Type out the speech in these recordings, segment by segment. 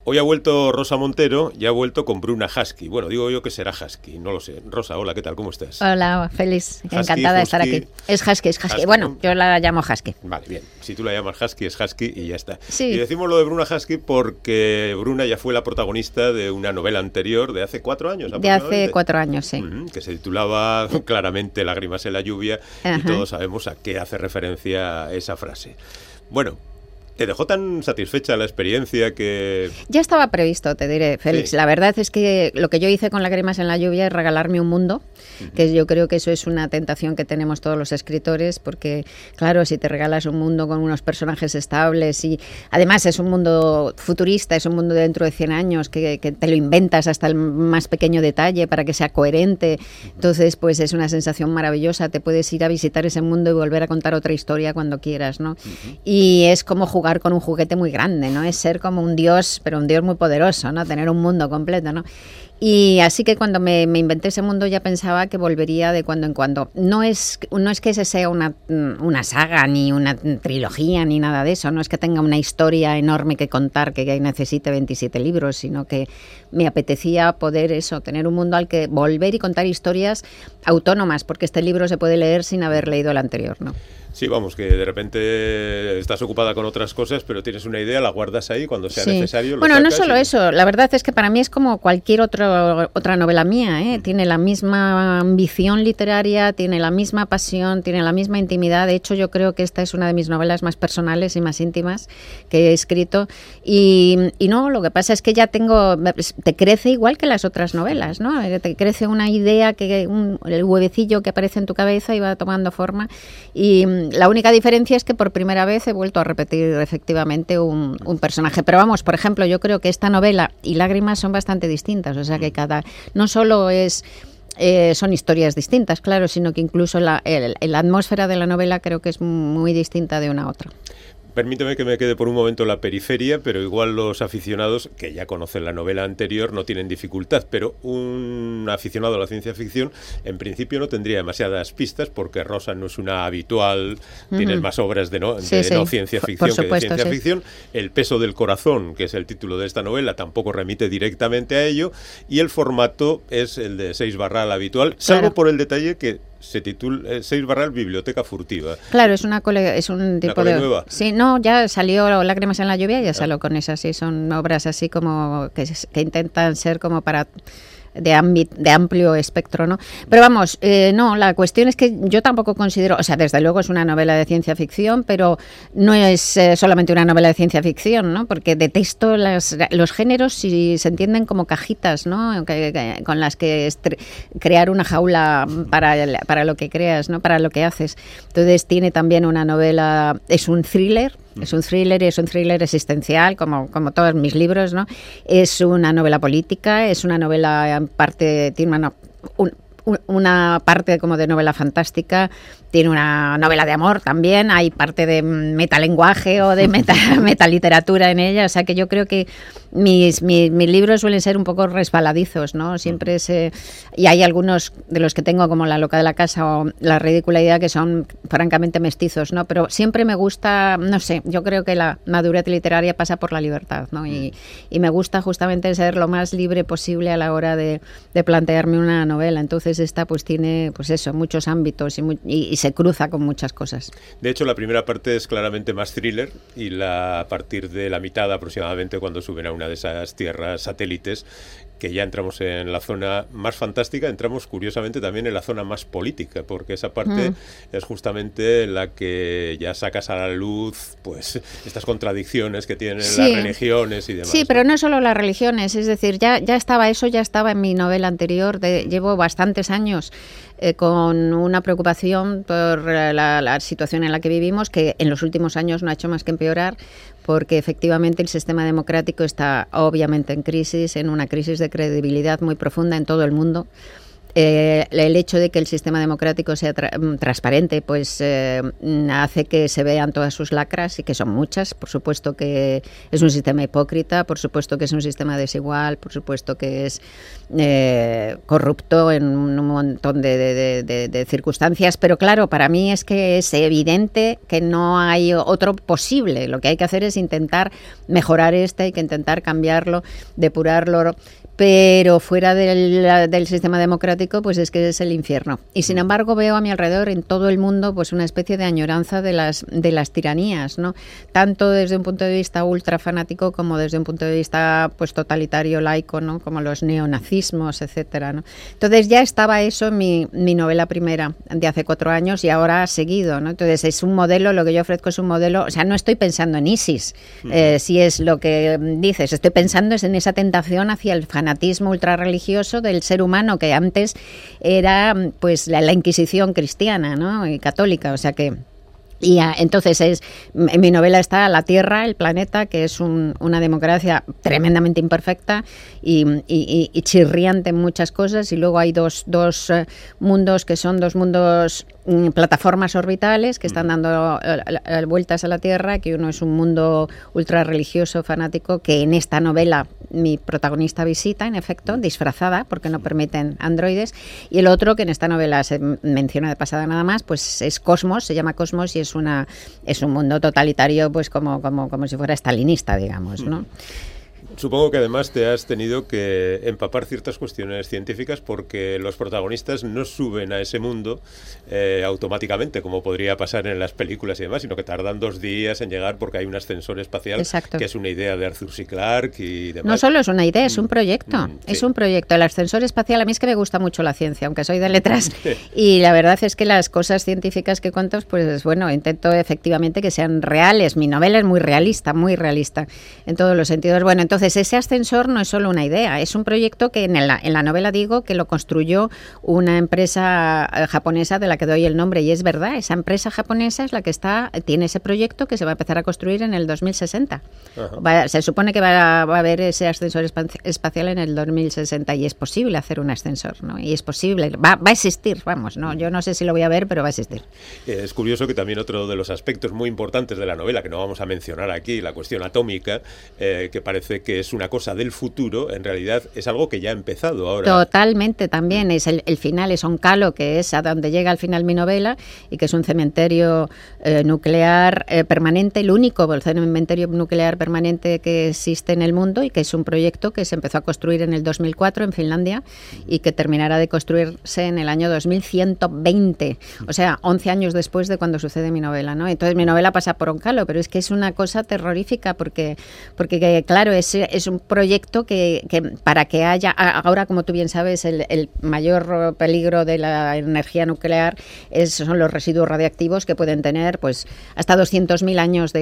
Hoy ha vuelto Rosa Montero y ha vuelto con Bruna Husky. Bueno, digo yo que será Husky, no lo sé. Rosa, hola, ¿qué tal? ¿Cómo estás? Hola, feliz, Husky, encantada de estar aquí. Es Husky. Husky, Bueno, ¿no? yo la llamo Husky. Vale, bien. Si tú la llamas Husky, es Husky y ya está. Sí. Y decimos lo de Bruna Husky porque Bruna ya fue la protagonista de una novela anterior de hace 4 años. De hace 4 años, sí. Que se titulaba claramente Lágrimas en la lluvia. Ajá. Y todos sabemos a qué hace referencia esa frase. Bueno, ¿te dejó tan satisfecha la experiencia que...? Ya estaba previsto, te diré, Félix. Sí. La verdad es que lo que yo hice con Lágrimas en la lluvia es regalarme un mundo, que yo creo que eso es una tentación que tenemos todos los escritores, porque, claro, si te regalas un mundo con unos personajes estables y además es un mundo futurista, es un mundo de dentro de 100 años, que te lo inventas hasta el más pequeño detalle para que sea coherente, entonces pues es una sensación maravillosa, te puedes ir a visitar ese mundo y volver a contar otra historia cuando quieras, ¿no? Y es como jugar con un juguete muy grande, ¿no? Es ser como un dios, pero un dios muy poderoso, ¿no? Tener un mundo completo, ¿no? Y así que cuando me inventé ese mundo ya pensaba que volvería de cuando en cuando. No es que ese sea una saga, ni una trilogía, ni nada de eso. No es que tenga una historia enorme que contar, que necesite 27 libros, sino que me apetecía poder tener un mundo al que volver y contar historias autónomas, porque este libro se puede leer sin haber leído el anterior, ¿no? Sí, vamos, que de repente estás ocupada con otras cosas, pero tienes una idea, la guardas ahí cuando sea necesario. Bueno, no solo eso, la verdad es que para mí es como cualquier otra novela mía, ¿eh? Tiene la misma ambición literaria, tiene la misma pasión, tiene la misma intimidad. De hecho, yo creo que esta es una de mis novelas más personales y más íntimas que he escrito. Y no, lo que pasa es que ya te crece igual que las otras novelas, ¿no? Te crece una idea, el huevecillo que aparece en tu cabeza y va tomando forma. Y la única diferencia es que por primera vez he vuelto a repetir efectivamente un personaje. Pero vamos, por ejemplo, yo creo que esta novela y Lágrimas son bastante distintas. O sea que no solo son historias distintas, claro, sino que incluso la atmósfera de la novela creo que es muy distinta de una a otra. Permíteme que me quede por un momento en la periferia, pero igual los aficionados, que ya conocen la novela anterior, no tienen dificultad, pero un aficionado a la ciencia ficción, en principio no tendría demasiadas pistas, porque Rosa no es una habitual, tienes más obras de no ciencia ficción por supuesto, que de ciencia ficción. El peso del corazón, que es el título de esta novela, tampoco remite directamente a ello, y el formato es el de 6 barral habitual, salvo claro, por el detalle que se titula 6 barral Biblioteca Furtiva. Claro, es un tipo de... nueva. Sí, no, ya salió Lágrimas en la lluvia y ya salió con esas, sí, son obras así como que intentan ser como para... de amplio espectro, ¿no? Pero vamos, no, la cuestión es que yo tampoco considero, o sea, desde luego es una novela de ciencia ficción, pero no es solamente una novela de ciencia ficción, ¿no? Porque detesto los géneros si se entienden como cajitas, ¿no? Con las que crear una jaula para lo que creas, ¿no? Para lo que haces. Entonces tiene también una novela, es un thriller existencial, como todos mis libros, ¿no? Es una novela política, es una novela, en parte, tiene una parte como de novela fantástica, tiene una novela de amor también, hay parte de metalenguaje o de metaliteratura en ella, o sea que yo creo que mis libros suelen ser un poco resbaladizos, ¿no? Siempre y hay algunos de los que tengo como La loca de la casa o La ridícula idea que son francamente mestizos, ¿no? Pero siempre me gusta, no sé, yo creo que la madurez literaria pasa por la libertad, ¿no? Y me gusta justamente ser lo más libre posible a la hora de plantearme una novela. Entonces esta pues tiene pues eso, muchos ámbitos y se cruza con muchas cosas. De hecho, la primera parte es claramente más thriller y a partir de la mitad aproximadamente, cuando suben a una de esas tierras satélites, que ya entramos en la zona más fantástica, entramos curiosamente también en la zona más política, porque esa parte es justamente la que ya sacas a la luz pues estas contradicciones que tienen las religiones y demás. Sí, pero no solo las religiones, es decir, ya estaba en mi novela anterior, llevo bastantes años con una preocupación por la situación en la que vivimos, que en los últimos años no ha hecho más que empeorar, porque efectivamente el sistema democrático está obviamente en una crisis de credibilidad muy profunda en todo el mundo. el hecho de que el sistema democrático sea transparente, pues hace que se vean todas sus lacras, y que son muchas. Por supuesto que es un sistema hipócrita, por supuesto que es un sistema desigual, por supuesto que es corrupto en un montón de circunstancias, pero claro, para mí es que es evidente que no hay otro posible. Lo que hay que hacer es intentar mejorar hay que intentar cambiarlo, depurarlo, pero fuera del sistema democrático, pues es que es el infierno. Y sin embargo veo a mi alrededor en todo el mundo pues una especie de añoranza de las tiranías, ¿no? Tanto desde un punto de vista ultra fanático como desde un punto de vista pues totalitario, laico, ¿no? Como los neonazismos, etcétera, ¿no? Entonces ya estaba eso en mi novela primera de hace 4 años, y ahora ha seguido, ¿no? Entonces es un modelo, lo que yo ofrezco es un modelo, o sea, no estoy pensando en ISIS, si es lo que dices, estoy pensando en esa tentación hacia el fanatismo ultrarreligioso del ser humano, que antes era pues la Inquisición cristiana, ¿no? Y católica, o sea que... Y entonces en mi novela está la Tierra, el planeta, que es una democracia tremendamente imperfecta y chirriante en muchas cosas, y luego hay dos mundos que son dos mundos, plataformas orbitales que están dando vueltas a la Tierra, que uno es un mundo ultra religioso, fanático, que en esta novela mi protagonista visita, en efecto, disfrazada, porque no permiten androides, y el otro, que en esta novela se menciona de pasada nada más, pues es Cosmos, se llama Cosmos, y es un mundo totalitario, pues como si fuera stalinista, digamos, ¿no? Supongo que además te has tenido que empapar ciertas cuestiones científicas, porque los protagonistas no suben a ese mundo automáticamente, como podría pasar en las películas y demás, sino que tardan 2 días en llegar porque hay un ascensor espacial. Exacto. Que es una idea de Arthur C. Clarke y demás. No solo es una idea, es un proyecto. Sí. Es un proyecto. El ascensor espacial, a mí es que me gusta mucho la ciencia, aunque soy de letras, y la verdad es que las cosas científicas que cuento, pues bueno, intento efectivamente que sean reales. Mi novela es muy realista en todos los sentidos. Bueno, entonces ese ascensor no es solo una idea, es un proyecto que en la novela digo que lo construyó una empresa japonesa de la que doy el nombre, y es verdad, esa empresa japonesa es la que tiene ese proyecto que se va a empezar a construir en el 2060. Se supone que va a haber ese ascensor espacial en el 2060, y es posible hacer un ascensor, ¿no? Y es posible, va a existir, vamos, ¿no? Yo no sé si lo voy a ver, pero va a existir. Es curioso que también otro de los aspectos muy importantes de la novela, que no vamos a mencionar aquí, la cuestión atómica, que parece que es una cosa del futuro, en realidad es algo que ya ha empezado ahora. Totalmente, también es el final, es Oncalo, que es a donde llega al final mi novela, y que es un cementerio nuclear permanente, el único cementerio nuclear permanente que existe en el mundo, y que es un proyecto que se empezó a construir en el 2004 en Finlandia y que terminará de construirse en el año 2120, o sea, 11 años después de cuando sucede mi novela, ¿no? Entonces mi novela pasa por Oncalo, pero es que es una cosa terrorífica porque claro, es un proyecto que para que haya, ahora como tú bien sabes, el mayor peligro de la energía nuclear son los residuos radiactivos, que pueden tener pues hasta 200.000 años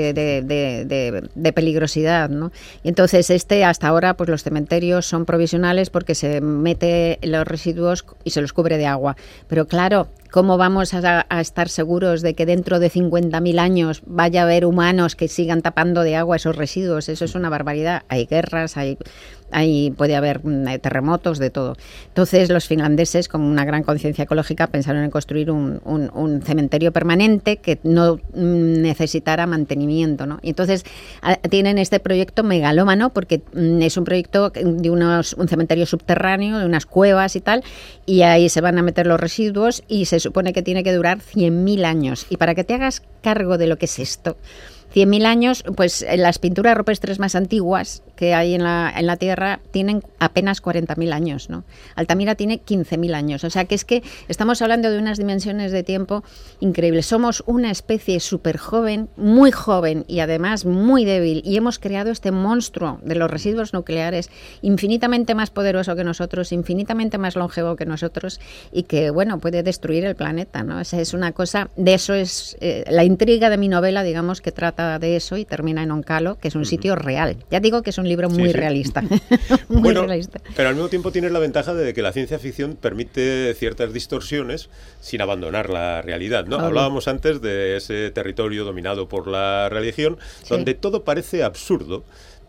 de peligrosidad, ¿no? Y entonces hasta ahora pues los cementerios son provisionales porque se mete los residuos y se los cubre de agua, pero claro, ¿cómo vamos a estar seguros de que dentro de 50.000 años vaya a haber humanos que sigan tapando de agua esos residuos? Eso es una barbaridad. Hay guerras, puede haber terremotos, de todo. Entonces los finlandeses, con una gran conciencia ecológica, pensaron en construir un cementerio permanente que no necesitara mantenimiento, ¿no? Y entonces tienen este proyecto megalómano, porque es un proyecto de un cementerio subterráneo, de unas cuevas y tal, y ahí se van a meter los residuos, y se supone que tiene que durar 100.000 años. Y para que te hagas cargo de lo que es esto, 100.000 años, pues las pinturas rupestres más antiguas que hay en la Tierra tienen apenas 40.000 años, ¿no? Altamira tiene 15.000 años, o sea que estamos hablando de unas dimensiones de tiempo increíbles. Somos una especie súper joven, muy joven y además muy débil, y hemos creado este monstruo de los residuos nucleares infinitamente más poderoso que nosotros, infinitamente más longevo que nosotros, y que, bueno, puede destruir el planeta, ¿no? Esa es una cosa, de eso es la intriga de mi novela, digamos, que trata de eso, y termina en Oncalo, que es un sitio real. Ya digo que es un libro muy realista. Muy realista. Pero al mismo tiempo tienes la ventaja de que la ciencia ficción permite ciertas distorsiones sin abandonar la realidad, ¿no? Hablábamos antes de ese territorio dominado por la religión, donde todo parece absurdo,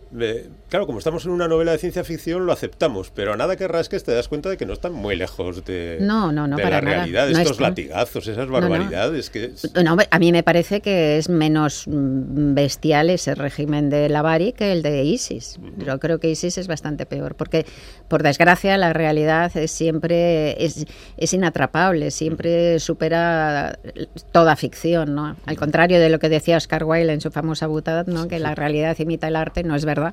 claro, como estamos en una novela de ciencia ficción, lo aceptamos, pero a nada que rasques te das cuenta de que no están muy lejos de para la nada. realidad, No estos están. latigazos, esas barbaridades. No, a mí me parece que es menos bestial ese régimen de Lavari que el de ISIS. Yo creo que ISIS es bastante peor, porque, por desgracia, la realidad es inatrapable, siempre supera toda ficción, ¿no? Al contrario de lo que decía Oscar Wilde en su famosa Butad, ¿no? Que la realidad imita el arte, no es verdad.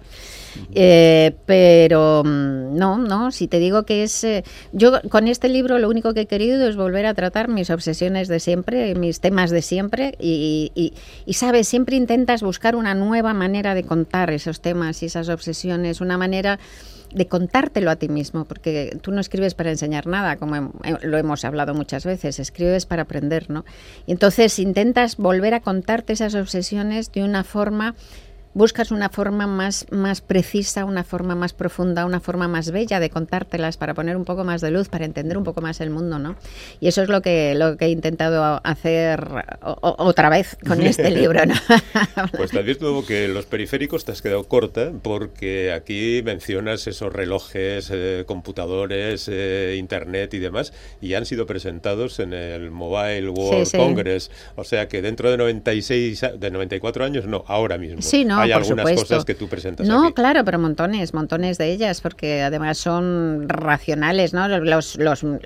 Pero no, si te digo que es... yo con este libro lo único que he querido es volver a tratar mis obsesiones de siempre, mis temas de siempre, y sabes, siempre intentas buscar una nueva manera de contar esos temas y esas obsesiones, una manera de contártelo a ti mismo, porque tú no escribes para enseñar nada, como lo hemos hablado muchas veces, escribes para aprender, ¿no? Y entonces intentas volver a contarte esas obsesiones de una forma... Buscas una forma más precisa, una forma más profunda, una forma más bella de contártelas para poner un poco más de luz, para entender un poco más el mundo, ¿no? Y eso es lo que he intentado hacer otra vez con este libro, ¿no? Pues te advierto que los periféricos te has quedado corta, porque aquí mencionas esos relojes, computadores, internet y demás, y han sido presentados en el Mobile World Congress. O sea que dentro de 94 años, no, ahora mismo. Sí, no. Hay algunas supuesto. cosas que tú presentas No, aquí. claro, pero montones de ellas, porque además son racionales, ¿no? Los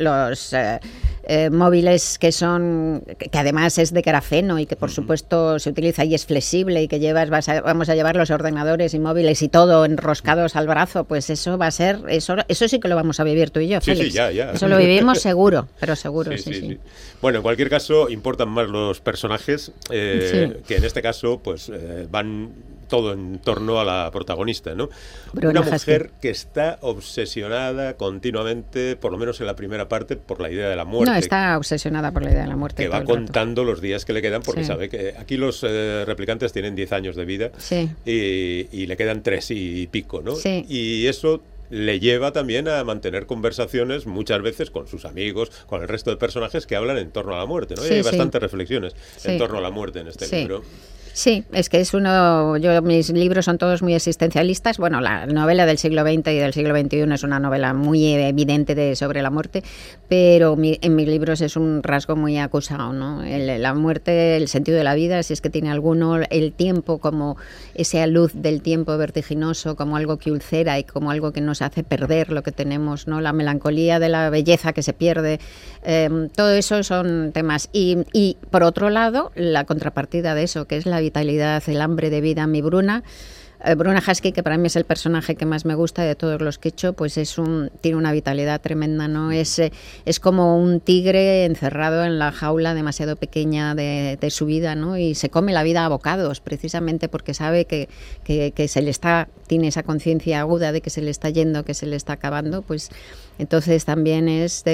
móviles que además es de grafeno y que por supuesto se utiliza y es flexible y que vamos a llevar los ordenadores y móviles y todo enroscados al brazo, pues eso va a ser, eso sí que lo vamos a vivir tú y yo, Félix. Sí, ya. Eso lo vivimos seguro, pero seguro, sí. Bueno, en cualquier caso, importan más los personajes, que en este caso, pues van todo en torno a la protagonista, ¿no? Bruna Una mujer Husky, que está obsesionada continuamente, por lo menos en la primera parte, por la idea de la muerte. No, está obsesionada por la idea de la muerte. Que va contando los días que le quedan, porque sabe que aquí los replicantes tienen 10 años de vida y le quedan 3 y pico, ¿no? Sí. Y eso le lleva también a mantener conversaciones muchas veces con sus amigos, con el resto de personajes que hablan en torno a la muerte, ¿no? Y hay bastantes reflexiones en torno a la muerte en este libro. Sí, es que mis libros son todos muy existencialistas. Bueno, la novela del siglo XX y del siglo XXI es una novela muy evidente sobre la muerte, pero en mis libros es un rasgo muy acusado, ¿no? La muerte, el sentido de la vida, si es que tiene alguno, el tiempo como esa luz del tiempo vertiginoso, como algo que ulcera y como algo que nos hace perder lo que tenemos, ¿no? La melancolía de la belleza que se pierde, todo eso son temas. Y por otro lado, la contrapartida de eso, que es la vitalidad, el hambre de vida, mi Bruna Husky, que para mí es el personaje que más me gusta de todos los que he hecho, pues tiene una vitalidad tremenda, ¿no? Es como un tigre encerrado en la jaula demasiado pequeña de su vida, ¿no? Y se come la vida a bocados, precisamente porque sabe que tiene esa conciencia aguda de que se le está yendo, que se le está acabando, pues entonces también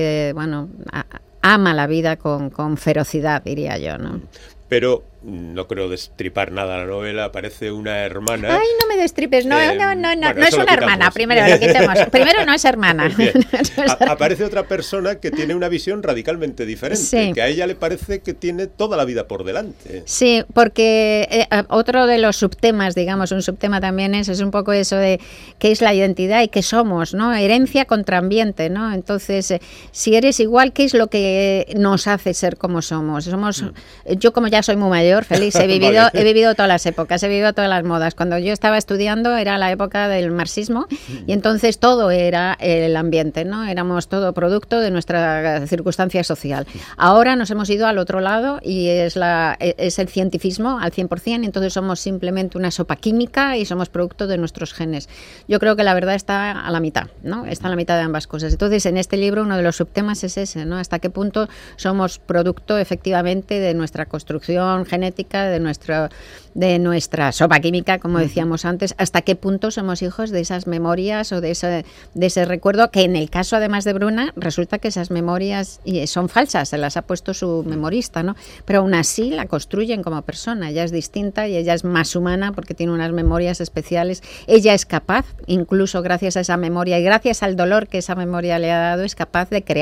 ama la vida con ferocidad, diría yo, ¿no? Pero no creo destripar nada a la novela, aparece una hermana... Ay, no me destripes, no es una hermana, primero lo quitemos. Primero no es hermana. Aparece otra persona que tiene una visión radicalmente diferente, que a ella le parece que tiene toda la vida por delante. Sí, porque otro de los subtemas, digamos, un subtema también es un poco eso de qué es la identidad y qué somos, ¿no? Herencia contra ambiente, ¿no? Entonces, si eres igual, ¿qué es lo que nos hace ser como somos? Yo como ya soy muy mayor, Félix, he vivido todas las épocas, he vivido todas las modas. Cuando yo estaba estudiando era la época del marxismo y entonces todo era el ambiente, ¿no? Éramos todo producto de nuestra circunstancia social. Ahora nos hemos ido al otro lado y es el cientifismo al 100%, entonces somos simplemente una sopa química y somos producto de nuestros genes. Yo creo que la verdad está a la mitad, ¿no? Está a la mitad de ambas cosas. Entonces, en este libro uno de los subtemas es ese, ¿no? Hasta qué punto somos producto efectivamente de nuestra construcción genética, de nuestra sopa química, como decíamos antes, hasta qué punto somos hijos de esas memorias o de ese recuerdo, que en el caso además de Bruna resulta que esas memorias son falsas, se las ha puesto su memorista, ¿no? Pero aún así la construyen como persona, ella es distinta y ella es más humana porque tiene unas memorias especiales, ella es capaz, incluso gracias a esa memoria y gracias al dolor que esa memoria le ha dado, es capaz de crear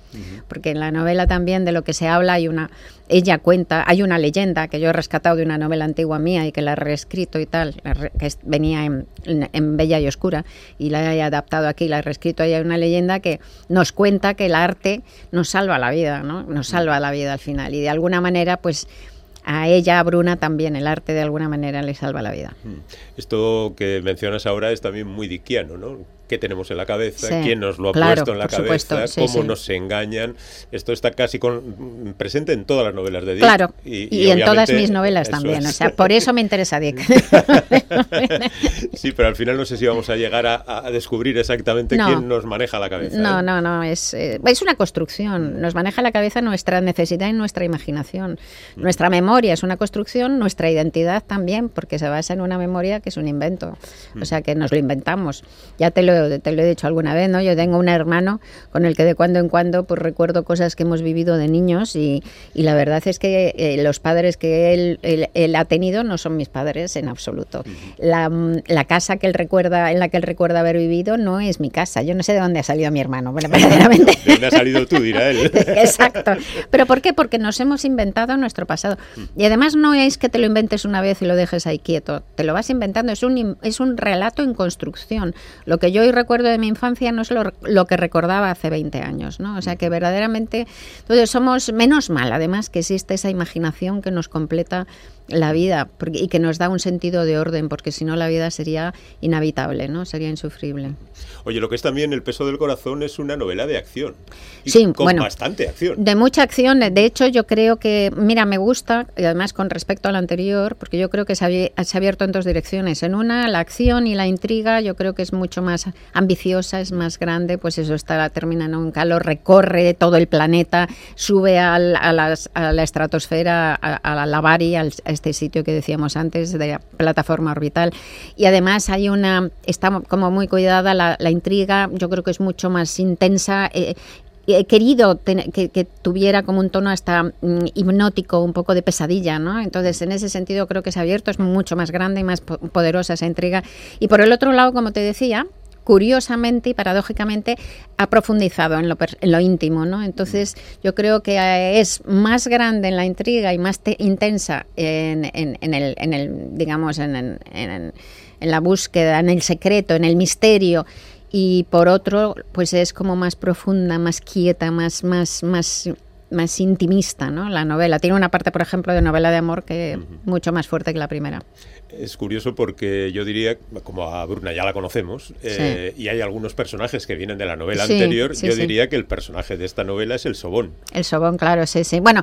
Porque en la novela también de lo que se habla ella cuenta, hay una leyenda que yo he rescatado de una novela antigua mía y que la he reescrito y tal, que venía en Bella y Oscura y la he adaptado aquí, la he reescrito. Hay una leyenda que nos cuenta que el arte nos salva la vida, ¿no? Nos salva la vida al final, y de alguna manera pues a ella, a Bruna, también el arte de alguna manera le salva la vida. Esto que mencionas ahora es también muy dickiano, ¿no? ¿Qué tenemos en la cabeza? Sí, ¿Quién nos lo ha claro, puesto en la cabeza? Supuesto, ¿Cómo sí. nos engañan? Esto está casi presente en todas las novelas de Dick. Claro, y en todas mis novelas también. Es. O sea, por eso me interesa Dick. Sí, pero al final no sé si vamos a llegar a descubrir exactamente quién nos maneja la cabeza. No, es una construcción. Nos maneja la cabeza nuestra necesidad y nuestra imaginación. Nuestra memoria es una construcción, nuestra identidad también, porque se basa en una memoria que es un invento. O sea, que nos lo inventamos. Ya te lo he dicho alguna vez, ¿no? Yo tengo un hermano con el que de cuando en cuando pues recuerdo cosas que hemos vivido de niños, y la verdad es que los padres que él ha tenido no son mis padres en absoluto. La casa que él recuerda, en la que él recuerda haber vivido, no es mi casa. Yo no sé de dónde ha salido mi hermano, bueno, verdaderamente. ¿De dónde has salido tú, dirá él? Exacto. ¿Pero por qué? Porque nos hemos inventado nuestro pasado. Y además no es que te lo inventes una vez y lo dejes ahí quieto. Te lo vas inventando. Es un relato en construcción. Lo que yo hoy recuerdo de mi infancia no es lo que recordaba hace 20 años, ¿no? O sea que verdaderamente entonces somos, menos mal además que existe esa imaginación que nos completa la vida y que nos da un sentido de orden, porque si no la vida sería inhabitable, ¿no? Sería insufrible. Oye, lo que es también El peso del corazón es una novela de acción. Y sí, con bastante acción. De mucha acción. De hecho, yo creo que, mira, me gusta, y además con respecto al anterior, porque yo creo que se ha abierto en dos direcciones. En una, la acción y la intriga, yo creo que es mucho más ambiciosa, es más grande, pues eso termina en un calor, recorre todo el planeta, sube a la estratosfera, a la Bari, a este sitio que decíamos antes, de la plataforma orbital. Y además está como muy cuidada la intriga, yo creo que es mucho más intensa. He querido que tuviera como un tono hasta hipnótico, un poco de pesadilla, ¿no? Entonces, en ese sentido creo que se ha abierto, es mucho más grande y más poderosa esa intriga. Y por el otro lado, como te decía, curiosamente y paradójicamente ha profundizado en lo íntimo, ¿no? Entonces yo creo que es más grande en la intriga y más intensa en la búsqueda, en el secreto, en el misterio, y por otro pues es como más profunda, más quieta, más intimista, ¿no? La novela tiene una parte, por ejemplo, de novela de amor que mucho más fuerte que la primera. Es curioso porque yo diría, como a Bruna ya la conocemos, y hay algunos personajes que vienen de la novela anterior, yo diría que el personaje de esta novela es el Sobón. El Sobón, claro, sí. Bueno,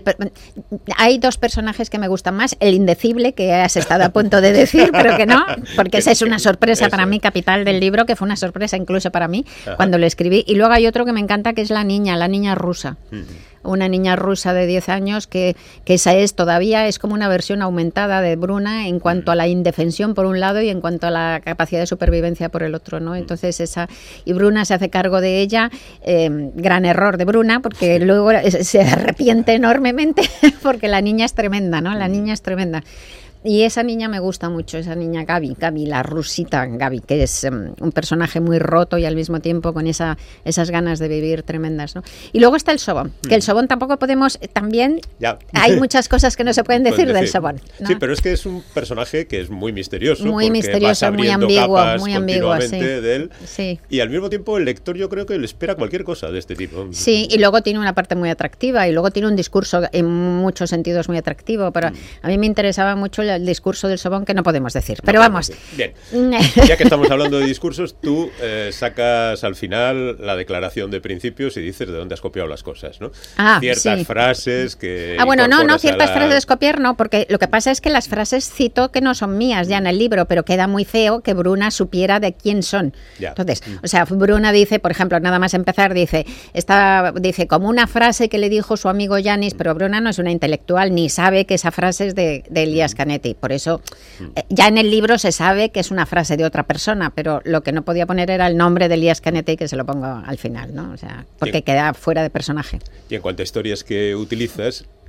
hay dos personajes que me gustan más. El indecible, que has estado a punto de decir, pero que no, porque esa es una sorpresa para mí, capital del libro, que fue una sorpresa incluso para mí cuando lo escribí. Y luego hay otro que me encanta, que es la niña rusa. Una niña rusa de 10 años que esa todavía es como una versión aumentada de Bruna en cuanto a la indefensión por un lado y en cuanto a la capacidad de supervivencia por el otro, ¿no? Entonces y Bruna se hace cargo de ella, gran error de Bruna, porque luego se arrepiente enormemente porque la niña es tremenda, ¿no? La niña es tremenda. Y esa niña me gusta mucho, esa niña Gaby, la rusita Gaby, que es un personaje muy roto y al mismo tiempo con esas ganas de vivir tremendas, ¿no? Y luego está el Sobón, que el Sobón tampoco podemos, también hay muchas cosas que no se pueden decir del Sobón, ¿no? Sí, pero es que es un personaje que es muy misterioso, muy misterioso, muy ambiguo, sí. De él, sí. Y al mismo tiempo el lector yo creo que le espera cualquier cosa de este tipo. Sí, y luego tiene una parte muy atractiva y luego tiene un discurso en muchos sentidos muy atractivo, pero a mí me interesaba mucho el discurso del Sobón, que no podemos decir, pero vamos. Bien, ya que estamos hablando de discursos, tú sacas al final la declaración de principios y dices de dónde has copiado las cosas, ¿no? Ciertas frases que... no, ciertas frases copiar no, porque lo que pasa es que las frases cito que no son mías ya en el libro, pero queda muy feo que Bruna supiera de quién son. Entonces, o sea, Bruna dice, por ejemplo, nada más empezar, dice como una frase que le dijo su amigo Yanis, pero Bruna no es una intelectual, ni sabe que esa frase es de Elias Canetti, por eso ya en el libro se sabe que es una frase de otra persona, pero lo que no podía poner era el nombre de Elias Canetti, que se lo pongo al final, ¿no? O sea, porque queda fuera de personaje. Y en cuanto a historias que utilizas,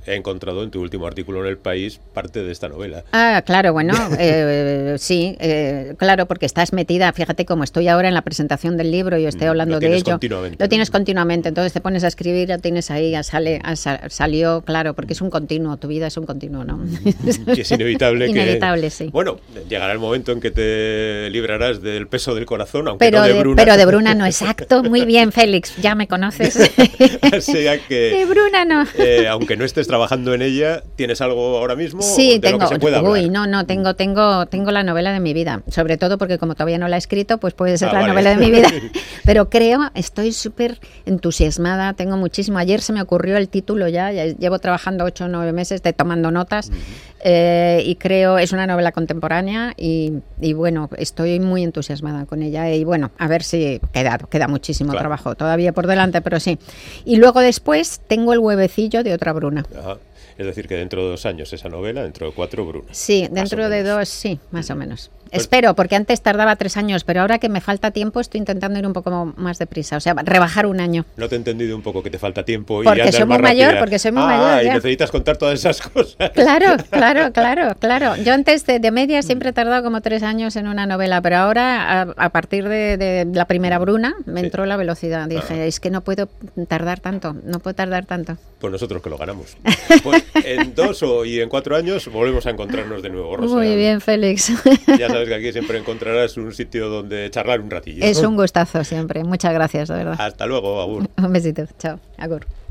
he encontrado en tu último artículo en El País parte de esta novela. Ah, claro, bueno, sí, claro, porque estás metida, fíjate cómo estoy ahora en la presentación del libro y estoy hablando de ello. Lo tienes continuamente, entonces te pones a escribir, lo tienes ahí, salió, claro, porque es un continuo, tu vida es un continuo, ¿no? Y es inevitable Inevitable, sí. Bueno, llegará el momento en que te librarás del peso del corazón, aunque no de Bruna. Pero de Bruna no, exacto, muy bien, Félix, ya me conoces. O sea que, de Bruna no. Aunque no estés trabajando en ella, ¿tienes algo ahora mismo? Sí, de tengo. Lo que se pueda hablar? Uy, no, tengo la novela de mi vida. Sobre todo porque como todavía no la he escrito, pues puede ser la novela de mi vida. Pero estoy súper entusiasmada, tengo muchísimo. Ayer se me ocurrió el título ya llevo trabajando 8 o 9 meses tomando notas. Y creo, es una novela contemporánea y bueno, estoy muy entusiasmada con ella. Y bueno, a ver si queda muchísimo trabajo todavía por delante, pero sí. Y luego después tengo el huevecillo de otra Bruna. Ajá. Es decir, que dentro de 2 años esa novela, dentro de 4 Bruna. Sí, dentro de 2, sí, más o menos. Espero, porque antes tardaba 3 años, pero ahora que me falta tiempo estoy intentando ir un poco más deprisa, o sea, rebajar 1 año. No te he entendido un poco que te falta tiempo y porque andas soy muy más mayor, rápida. porque soy muy mayor. Y necesitas contar todas esas cosas. Claro. Yo antes de media siempre he tardado como 3 años en una novela, pero ahora a partir de la primera Bruna me entró la velocidad. Dije, es que no puedo tardar tanto. Pues nosotros que lo ganamos. Pues en 2 y en 4 años volvemos a encontrarnos de nuevo, Rosa. Muy bien, Félix. Ya sabes que aquí siempre encontrarás un sitio donde charlar un ratillo. Es un gustazo siempre. Muchas gracias, de verdad. Hasta luego, agur. Un besito. Chao. Agur.